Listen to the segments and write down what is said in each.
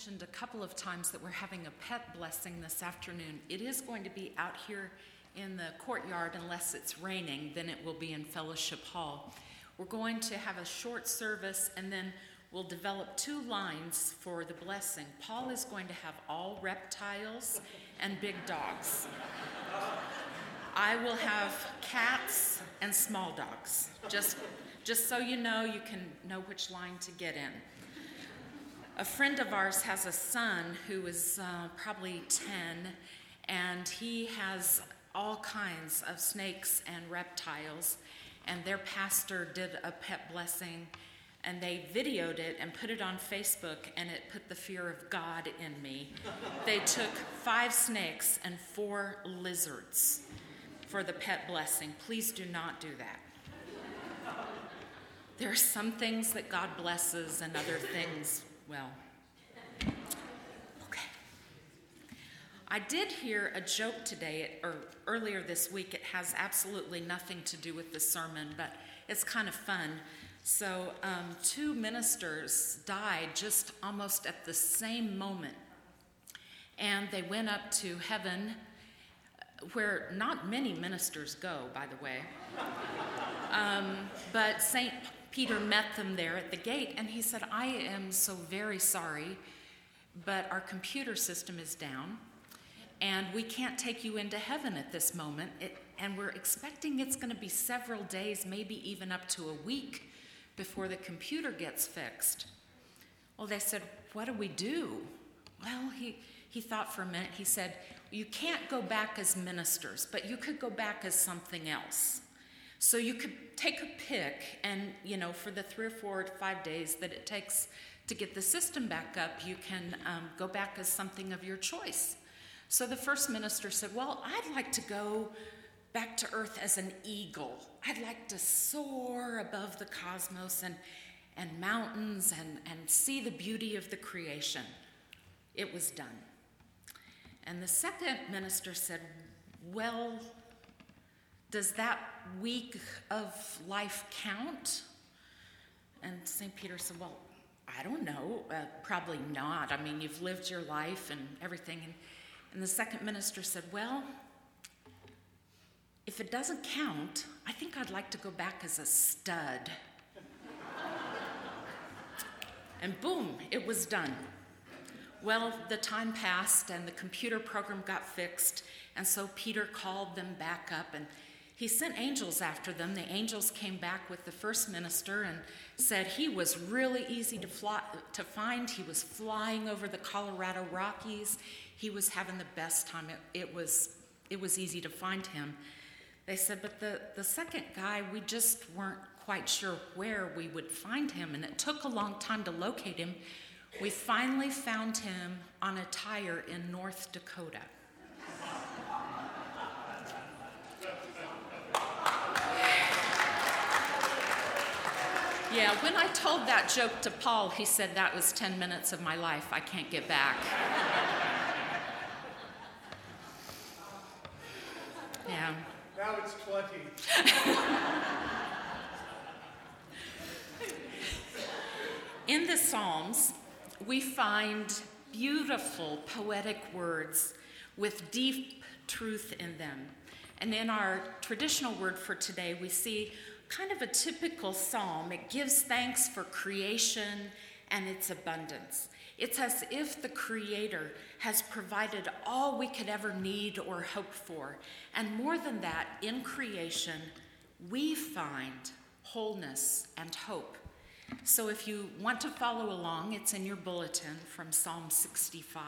mentioned a couple of times that we're having a pet blessing this afternoon. It is going to be out here in the courtyard unless it's raining, then it will be in Fellowship Hall. We're going to have a short service and then we'll develop 2 lines for the blessing. Paul is going to have all reptiles and big dogs. I will have cats and small dogs, just so you know, you can know which line to get in. A friend of ours has a son who is probably 10, and he has all kinds of snakes and reptiles, and their pastor did a pet blessing, and they videoed it and put it on Facebook, and it put the fear of God in me. They took 5 snakes and 4 lizards for the pet blessing. Please do not do that. There are some things that God blesses and other things, well, okay. I did hear a joke today, or earlier this week. It has absolutely nothing to do with the sermon, but it's kind of fun. So 2 ministers died just almost at the same moment. And they went up to heaven, where not many ministers go, by the way. But St. Peter met them there at the gate, and he said, "I am so very sorry, but our computer system is down, and we can't take you into heaven at this moment, and we're expecting it's going to be several days, maybe even up to a week, before the computer gets fixed." Well, they said, "What do we do?" Well, he thought for a minute. He said, "You can't go back as ministers, but you could go back as something else. So you could take a pick, and, for the 3 or 4 or 5 days that it takes to get the system back up, you can go back as something of your choice." So the first minister said, "Well, I'd like to go back to earth as an eagle. I'd like to soar above the cosmos and mountains and see the beauty of the creation." It was done. And the second minister said, "Well, does that week of life count?" And St. Peter said, "Well, I don't know, probably not. I mean, you've lived your life and everything." And the second minister said, "Well, if it doesn't count, I think I'd like to go back as a stud." And boom, it was done. Well, the time passed and the computer program got fixed, and so Peter called them back up, and he sent angels after them. The angels came back with the first minister and said he was really easy to find. He was flying over the Colorado Rockies. He was having the best time. It was easy to find him. They said, but the second guy, we just weren't quite sure where we would find him, and it took a long time to locate him. We finally found him on a tire in North Dakota. Yeah, when I told that joke to Paul, he said that was 10 minutes of my life I can't get back. Yeah. Now it's 20. In the Psalms, we find beautiful poetic words with deep truth in them. And in our traditional word for today, we see kind of a typical psalm. It gives thanks for creation and its abundance. It's as if the Creator has provided all we could ever need or hope for. And more than that, in creation, we find wholeness and hope. So if you want to follow along, it's in your bulletin from Psalm 65.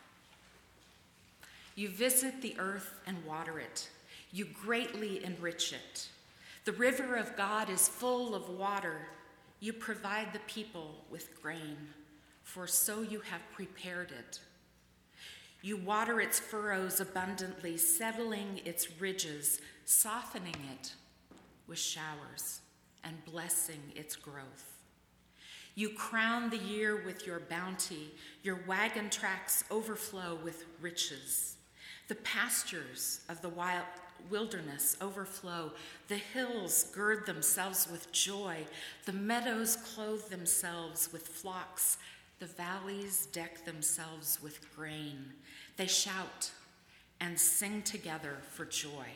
You visit the earth and water it. You greatly enrich it. The river of God is full of water. You provide the people with grain, for so you have prepared it. You water its furrows abundantly, settling its ridges, softening it with showers, and blessing its growth. You crown the year with your bounty. Your wagon tracks overflow with riches. The pastures of the wilderness overflow. The hills gird themselves with joy. The meadows clothe themselves with flocks The valleys deck themselves with grain. They shout and sing together for joy.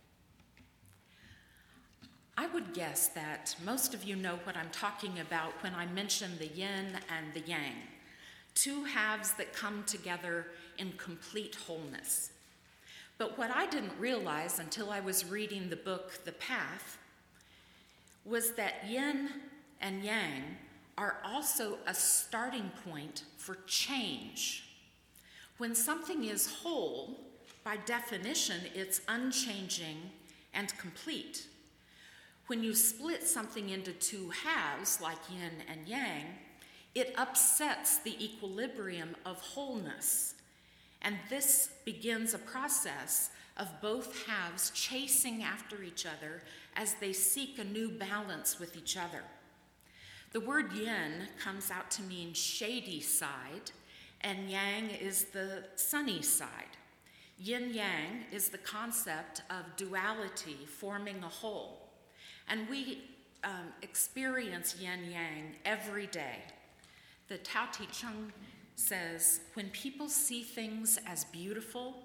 I would guess that most of you know what I'm talking about when I mention the yin and the yang, two halves that come together in complete wholeness. But what I didn't realize until I was reading the book, The Path, was that yin and yang are also a starting point for change. When something is whole, by definition, it's unchanging and complete. When you split something into two halves, like yin and yang, it upsets the equilibrium of wholeness. And this begins a process of both halves chasing after each other as they seek a new balance with each other. The word yin comes out to mean shady side, and yang is the sunny side. Yin-yang is the concept of duality forming a whole. And we experience yin-yang every day. The Tao Te Ching says, when people see things as beautiful,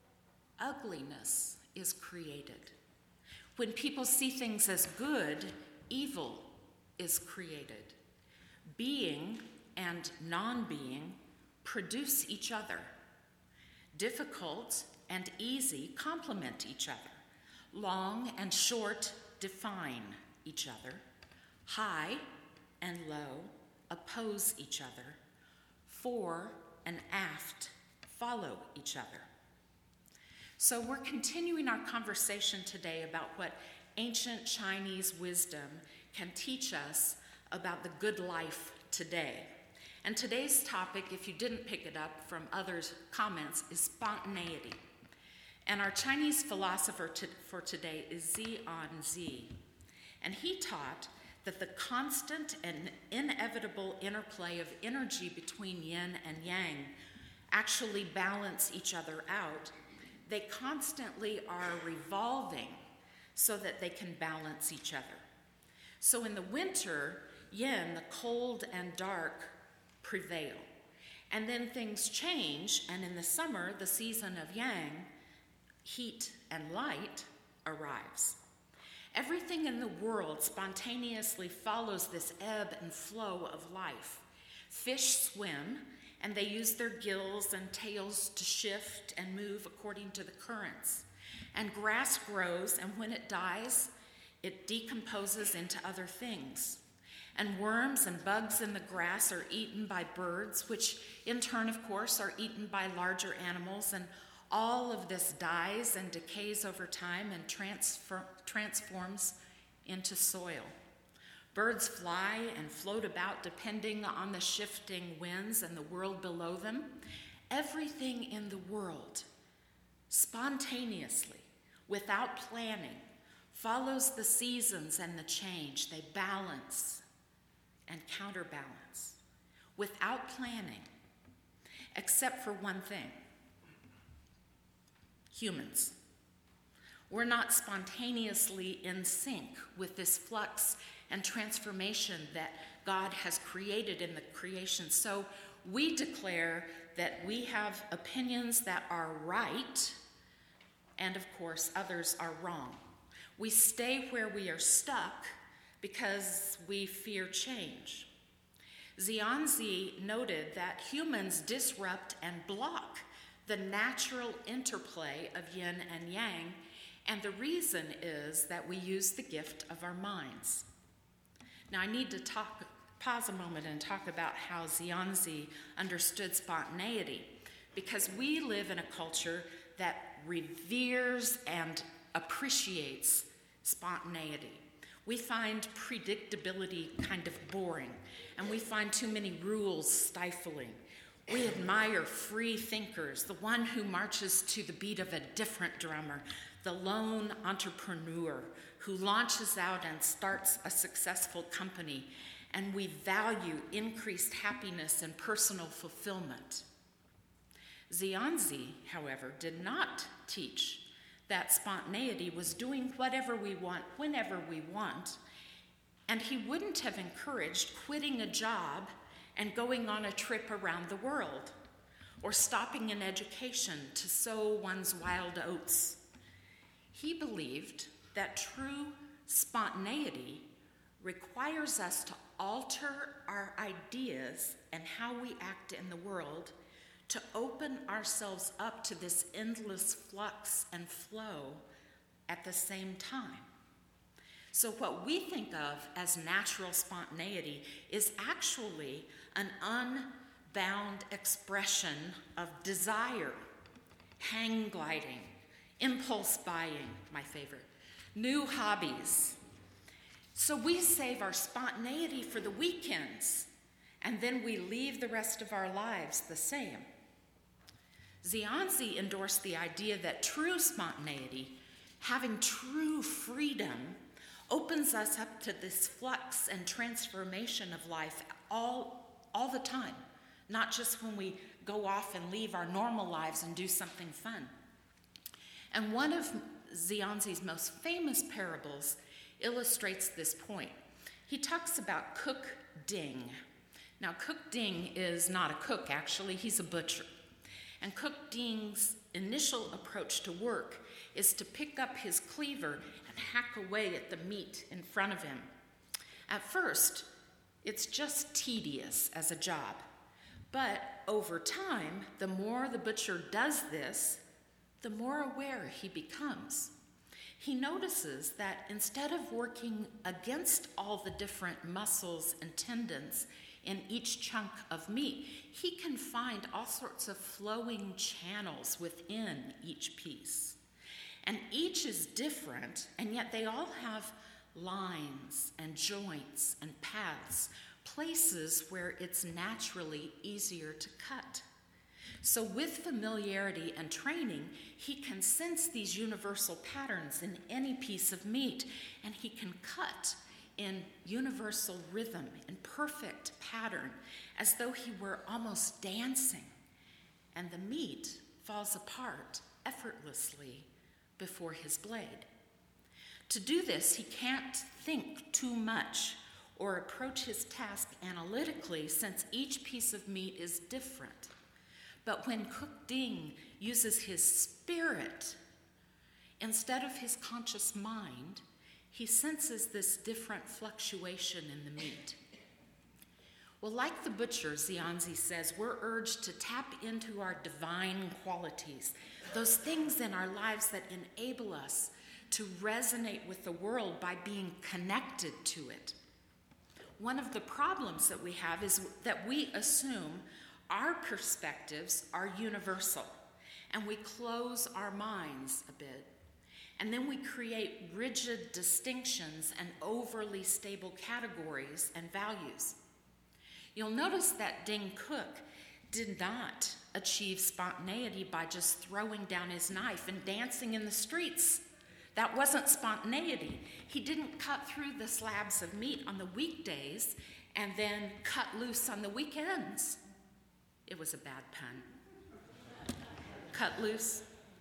ugliness is created. When people see things as good, evil is created. Being and non-being produce each other. Difficult and easy complement each other. Long and short define each other. High and low oppose each other. Fore and aft follow each other. So we're continuing our conversation today about what ancient Chinese wisdom can teach us about the good life today. And today's topic, if you didn't pick it up from others' comments, is spontaneity. And our Chinese philosopher for today is Zhuangzi. And he taught that the constant and inevitable interplay of energy between yin and yang actually balance each other out. They constantly are revolving so that they can balance each other. So in the winter, yin, the cold and dark, prevail. And then things change, and in the summer, the season of yang, heat and light, arrives. Everything in the world spontaneously follows this ebb and flow of life. Fish swim, and they use their gills and tails to shift and move according to the currents. And grass grows, and when it dies, it decomposes into other things. And worms and bugs in the grass are eaten by birds, which in turn, of course, are eaten by larger animals. And all of this dies and decays over time and transforms into soil. Birds fly and float about depending on the shifting winds and the world below them. Everything in the world, spontaneously, without planning, follows the seasons and the change. They balance and counterbalance without planning, except for one thing: humans. We're not spontaneously in sync with this flux and transformation that God has created in the creation. So we declare that we have opinions that are right, and of course others are wrong. We stay where we are stuck because we fear change. Zhuangzi noted that humans disrupt and block the natural interplay of yin and yang, and the reason is that we use the gift of our minds. Now I need to pause a moment and talk about how Zhuangzi understood spontaneity, because we live in a culture that reveres and appreciates spontaneity. We find predictability kind of boring, and we find too many rules stifling. We admire free thinkers, the one who marches to the beat of a different drummer, the lone entrepreneur who launches out and starts a successful company, and we value increased happiness and personal fulfillment. Zhuangzi, however, did not teach that spontaneity was doing whatever we want, whenever we want, and he wouldn't have encouraged quitting a job and going on a trip around the world, or stopping in education to sow one's wild oats. He believed that true spontaneity requires us to alter our ideas and how we act in the world to open ourselves up to this endless flux and flow at the same time. So what we think of as natural spontaneity is actually an unbound expression of desire, hang gliding, impulse buying, my favorite, new hobbies. So we save our spontaneity for the weekends, and then we leave the rest of our lives the same. Xianzi endorsed the idea that true spontaneity, having true freedom, opens us up to this flux and transformation of life all the time, not just when we go off and leave our normal lives and do something fun. And one of Xianzi's most famous parables illustrates this point. He talks about Cook Ding. Now, Cook Ding is not a cook, actually. He's a butcher. And Cook Ding's initial approach to work is to pick up his cleaver and hack away at the meat in front of him. At first, it's just tedious as a job. But over time, the more the butcher does this, the more aware he becomes. He notices that instead of working against all the different muscles and tendons in each chunk of meat, he can find all sorts of flowing channels within each piece. And each is different, and yet they all have lines and joints and paths, places where it's naturally easier to cut. So with familiarity and training, he can sense these universal patterns in any piece of meat, and he can cut in universal rhythm, in perfect pattern, as though he were almost dancing, and the meat falls apart effortlessly before his blade. To do this, he can't think too much or approach his task analytically, since each piece of meat is different. But when Cook Ding uses his spirit instead of his conscious mind, he senses this different fluctuation in the meat. Well, like the butcher, Xianzi says, we're urged to tap into our divine qualities, those things in our lives that enable us to resonate with the world by being connected to it. One of the problems that we have is that we assume our perspectives are universal, and we close our minds a bit. And then we create rigid distinctions and overly stable categories and values. You'll notice that Ding Cook did not achieve spontaneity by just throwing down his knife and dancing in the streets. That wasn't spontaneity. He didn't cut through the slabs of meat on the weekdays and then cut loose on the weekends. It was a bad pun. Cut loose.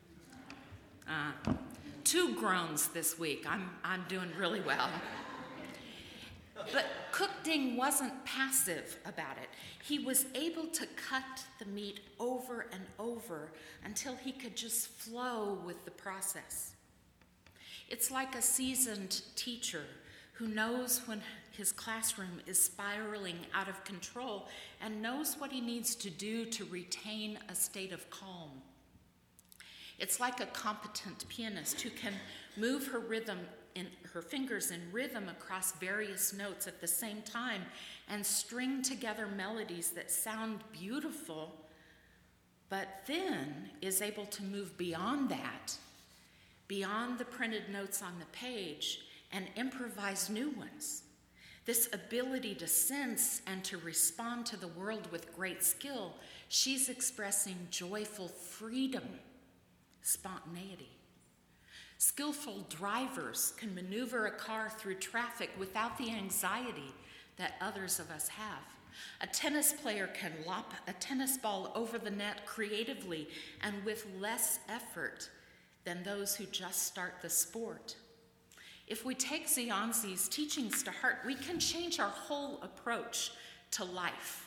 2 groans this week. I'm doing really well. But Cook Ding wasn't passive about it. He was able to cut the meat over and over until he could just flow with the process. It's like a seasoned teacher who knows when his classroom is spiraling out of control and knows what he needs to do to retain a state of calm. It's like a competent pianist who can move her fingers in rhythm across various notes at the same time and string together melodies that sound beautiful, but then is able to move beyond that, beyond the printed notes on the page, and improvise new ones. This ability to sense and to respond to the world with great skill, she's expressing joyful freedom, spontaneity. Skillful drivers can maneuver a car through traffic without the anxiety that others of us have. A tennis player can lop a tennis ball over the net creatively and with less effort than those who just start the sport. If we take Xianzi's teachings to heart, we can change our whole approach to life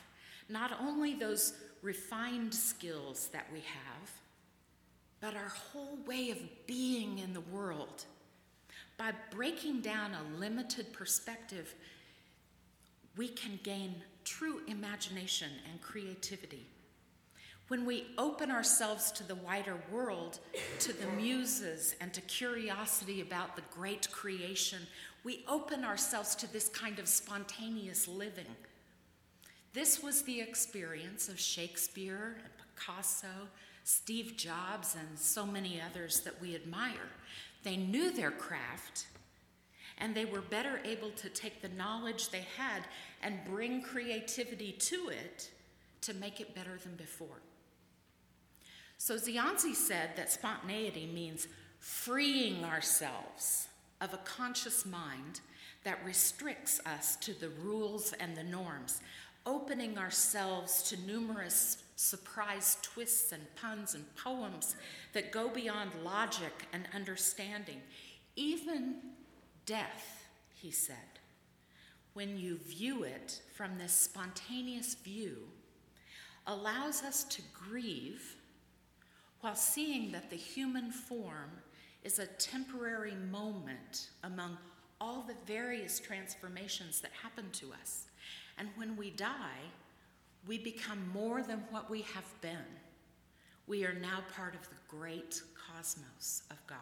Not only those refined skills that we have, but our whole way of being in the world. By breaking down a limited perspective, we can gain true imagination and creativity. When we open ourselves to the wider world, to the muses, and to curiosity about the great creation, we open ourselves to this kind of spontaneous living. This was the experience of Shakespeare and Picasso, Steve Jobs, and so many others that we admire. They knew their craft, and they were better able to take the knowledge they had and bring creativity to it to make it better than before. So Zhianzi said that spontaneity means freeing ourselves of a conscious mind that restricts us to the rules and the norms, opening ourselves to numerous surprise twists and puns and poems that go beyond logic and understanding. Even death, he said, when you view it from this spontaneous view, allows us to grieve while seeing that the human form is a temporary moment among all the various transformations that happen to us. And when we die, we become more than what we have been. We are now part of the great cosmos of God.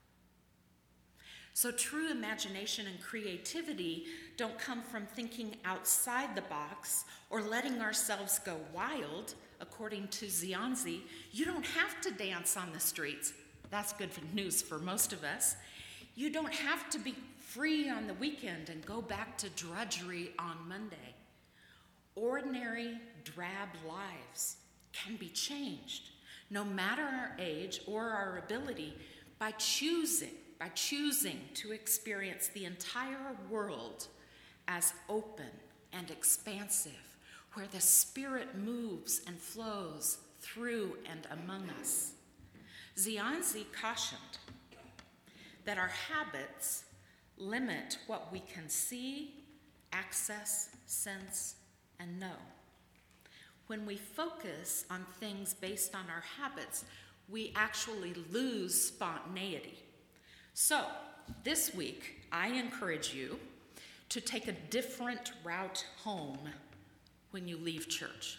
So true imagination and creativity don't come from thinking outside the box or letting ourselves go wild. According to Zhianzi, you don't have to dance on the streets. That's good news for most of us. You don't have to be free on the weekend and go back to drudgery on Monday. Ordinary, drab lives can be changed, no matter our age or our ability, by choosing to experience the entire world as open and expansive, where the Spirit moves and flows through and among us. Zhianzi cautioned that our habits limit what we can see, access, sense, and know. When we focus on things based on our habits, we actually lose spontaneity. So, this week, I encourage you to take a different route home when you leave church.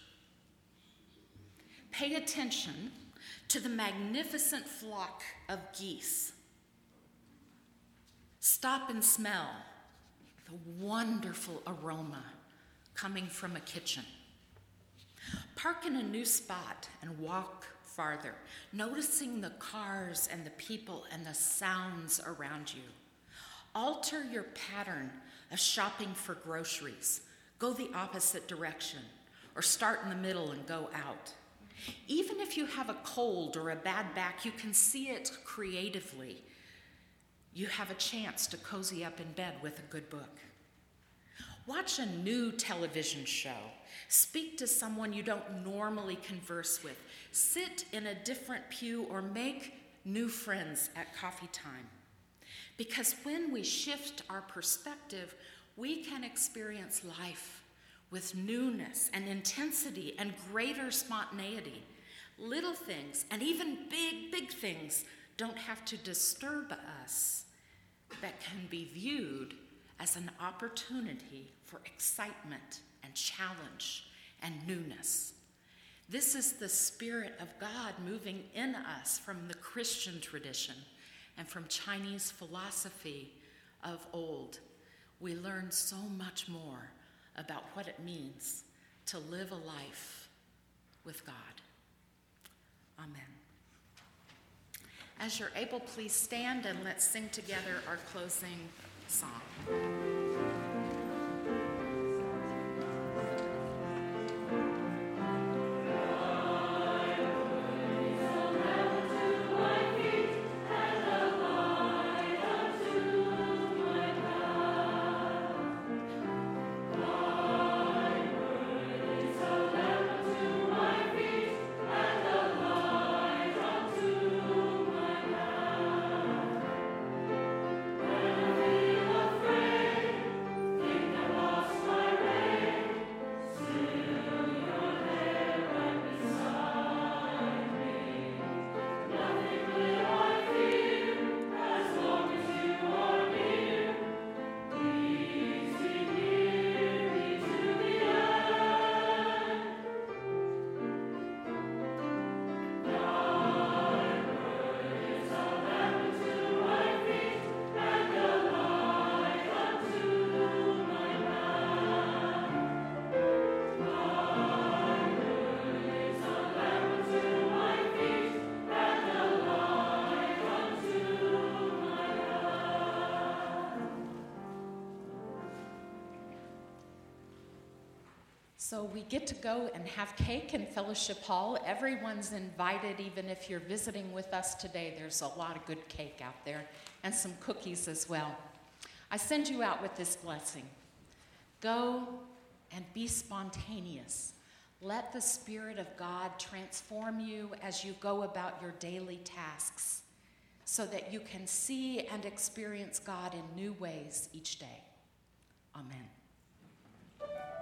Pay attention to the magnificent flock of geese. Stop and smell the wonderful aroma coming from a kitchen. Park in a new spot and walk farther, noticing the cars and the people and the sounds around you. Alter your pattern of shopping for groceries. Go the opposite direction, or start in the middle and go out. Even if you have a cold or a bad back, you can see it creatively. You have a chance to cozy up in bed with a good book. Watch a new television show. Speak to someone you don't normally converse with. Sit in a different pew or make new friends at coffee time. Because when we shift our perspective, we can experience life with newness and intensity and greater spontaneity. Little things and even big things don't have to disturb us, but can be viewed as an opportunity for excitement and challenge and newness. This is the Spirit of God moving in us from the Christian tradition and from Chinese philosophy of old. We learn so much more about what it means to live a life with God. Amen. As you're able, please stand and let's sing together our closing song. So we get to go and have cake in Fellowship Hall. Everyone's invited, even if you're visiting with us today. There's a lot of good cake out there and some cookies as well. I send you out with this blessing. Go and be spontaneous. Let the Spirit of God transform you as you go about your daily tasks so that you can see and experience God in new ways each day. Amen.